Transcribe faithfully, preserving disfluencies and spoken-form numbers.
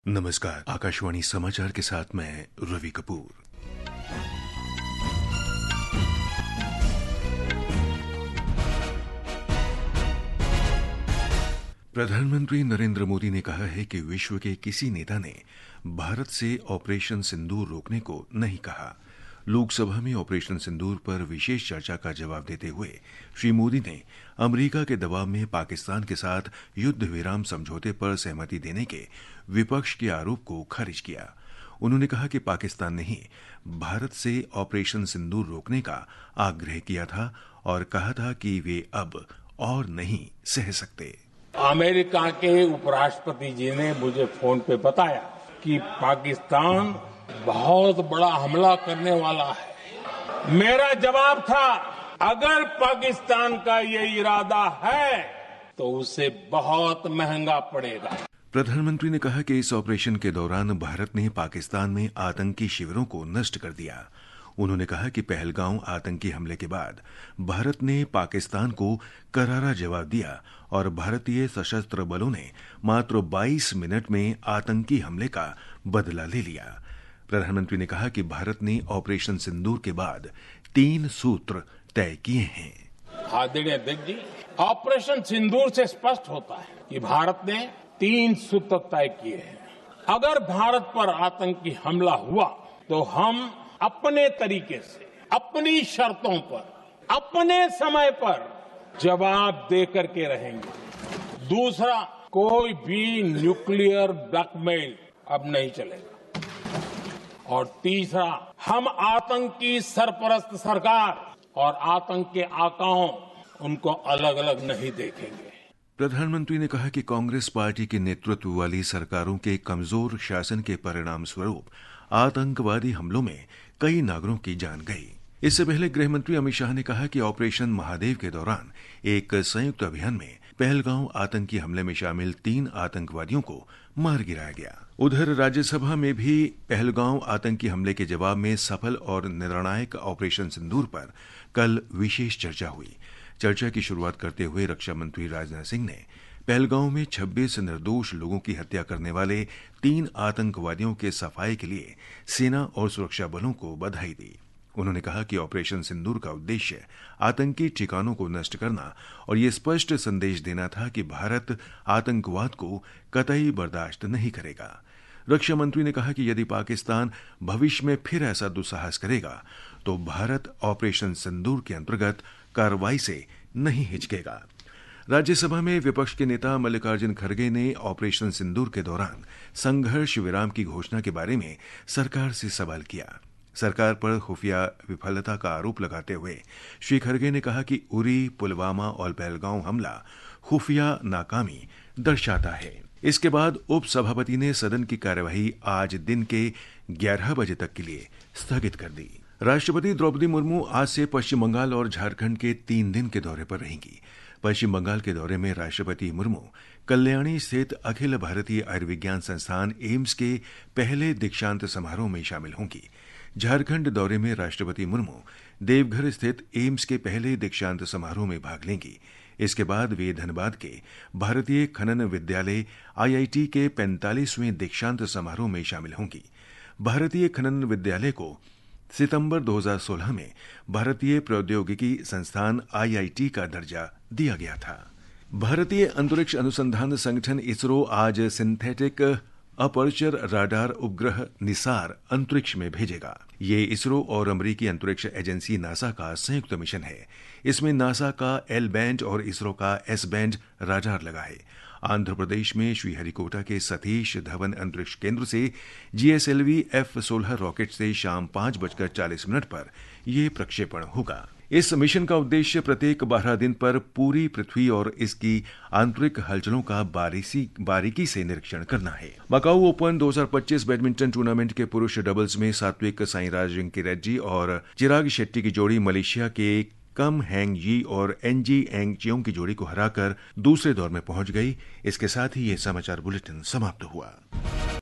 नमस्कार, आकाशवाणी समाचार के साथ मैं रवि कपूर। प्रधानमंत्री नरेंद्र मोदी ने कहा है कि विश्व के किसी नेता ने भारत से ऑपरेशन सिंदूर रोकने को नहीं कहा। लोकसभा में ऑपरेशन सिंदूर पर विशेष चर्चा का जवाब देते हुए श्री मोदी ने अमेरिका के दबाव में पाकिस्तान के साथ युद्ध विराम समझौते पर सहमति देने के विपक्ष के आरोप को खारिज किया। उन्होंने कहा कि पाकिस्तान ने ही भारत से ऑपरेशन सिंदूर रोकने का आग्रह किया था और कहा था कि वे अब और नहीं सह सकते। अमेरिका के उपराष्ट्रपति जी ने मुझे फोन पे बताया कि पाकिस्तान बहुत बड़ा हमला करने वाला है। मेरा जवाब था, अगर पाकिस्तान का ये इरादा है तो उसे बहुत महंगा पड़ेगा। प्रधानमंत्री ने कहा कि इस ऑपरेशन के दौरान भारत ने पाकिस्तान में आतंकी शिविरों को नष्ट कर दिया। उन्होंने कहा कि पहलगांव आतंकी हमले के बाद भारत ने पाकिस्तान को करारा जवाब दिया और भारतीय सशस्त्र बलों ने मात्र बाईस मिनट में आतंकी हमले का बदला ले लिया। प्रधानमंत्री ने कहा कि भारत ने ऑपरेशन सिंदूर के बाद तीन सूत्र तय किए हैं। आदरणीय अध्यक्ष जी, ऑपरेशन सिंदूर से स्पष्ट होता है कि भारत ने तीन सूत्र तय किए हैं। अगर भारत पर आतंकी हमला हुआ तो हम अपने तरीके से, अपनी शर्तों पर, अपने समय पर जवाब दे करके रहेंगे। दूसरा, कोई भी न्यूक्लियर ब्लैकमेल अब नहीं चलेगा। और तीसरा, हम आतंकी सरपरस्त सरकार और आतंक के आकाओं उनको अलग अलग नहीं देखेंगे। प्रधानमंत्री ने कहा कि कांग्रेस पार्टी के नेतृत्व वाली सरकारों के कमजोर शासन के परिणाम स्वरूप आतंकवादी हमलों में कई नागरिकों की जान गई। इससे पहले गृहमंत्री अमित शाह ने कहा कि ऑपरेशन महादेव के दौरान एक संयुक्त अभियान में पहलगांव आतंकी हमले में शामिल तीन आतंकवादियों को मार गिराया गया। उधर राज्यसभा में भी पहलगांव आतंकी हमले के जवाब में सफल और निर्णायक ऑपरेशन सिंदूर पर कल विशेष चर्चा हुई। चर्चा की शुरुआत करते हुए रक्षा मंत्री राजनाथ सिंह ने पहलगांव में छब्बीस निर्दोष लोगों की हत्या करने वाले तीन आतंकवादियों के सफाये के लिए सेना और सुरक्षा बलों को बधाई दी। उन्होंने कहा कि ऑपरेशन सिंदूर का उद्देश्य आतंकी ठिकानों को नष्ट करना और ये स्पष्ट संदेश देना था कि भारत आतंकवाद को कतई बर्दाश्त नहीं करेगा। रक्षा मंत्री ने कहा कि यदि पाकिस्तान भविष्य में फिर ऐसा दुस्साहस करेगा तो भारत ऑपरेशन सिंदूर के अंतर्गत कार्रवाई से नहीं हिचकेगा। राज्यसभा में विपक्ष के नेता मल्लिकार्जुन खड़गे ने ऑपरेशन सिंदूर के दौरान संघर्ष विराम की घोषणा के बारे में सरकार से सवाल किया। सरकार पर खुफिया विफलता का आरोप लगाते हुए श्री खड़गे ने कहा कि उरी, पुलवामा और पहलगांव हमला खुफिया नाकामी दर्शाता है। इसके बाद उपसभापति ने सदन की कार्यवाही आज दिन के ग्यारह बजे तक के लिए स्थगित कर दी। राष्ट्रपति द्रौपदी मुर्मू आज से पश्चिम बंगाल और झारखंड के तीन दिन के दौरे पर रहेंगी। पश्चिम बंगाल के दौरे में राष्ट्रपति मुर्मू कल्याणी स्थित अखिल भारतीय आयुर्विज्ञान संस्थान एम्स के पहले दीक्षांत समारोह में शामिल होंगी। झारखंड दौरे में राष्ट्रपति मुर्मू देवघर स्थित एम्स के पहले दीक्षांत समारोह में भाग लेंगी। इसके बाद वे धनबाद के भारतीय खनन विद्यालय आईआईटी के पैंतालीसवें दीक्षांत समारोह में शामिल होंगी। भारतीय खनन विद्यालय को सितंबर दो हज़ार सोलह में भारतीय प्रौद्योगिकी संस्थान आईआईटी का दर्जा दिया गया था। भारतीय अंतरिक्ष अनुसंधान संगठन इसरो आज सिंथेटिक अपर्चर राडार उपग्रह निसार अंतरिक्ष में भेजेगा। ये इसरो और अमेरिकी अंतरिक्ष एजेंसी नासा का संयुक्त मिशन है। इसमें नासा का एल बैंड और इसरो का एस बैंड राडार लगा है। आंध्र प्रदेश में श्रीहरिकोटा के सतीश धवन अंतरिक्ष केंद्र से जीएसएलवी एफ सोलह रॉकेट से शाम पांच बजकर चालीस मिनट पर यह प्रक्षेपण होगा। इस मिशन का उद्देश्य प्रत्येक बारह दिन पर पूरी पृथ्वी और इसकी आंतरिक हलचलों का बारीकी से निरीक्षण करना है। मकाऊ ओपन दो हज़ार पच्चीस बैडमिंटन टूर्नामेंट के पुरुष डबल्स में सात्विक साईराज रंकीरेड्डी और चिराग शेट्टी की जोड़ी मलेशिया के कम हैंग यी और एनजी एंग चियोंग की जोड़ी को हराकर दूसरे दौर में पहुंच गई। इसके साथ ही यह समाचार बुलेटिन समाप्त हुआ।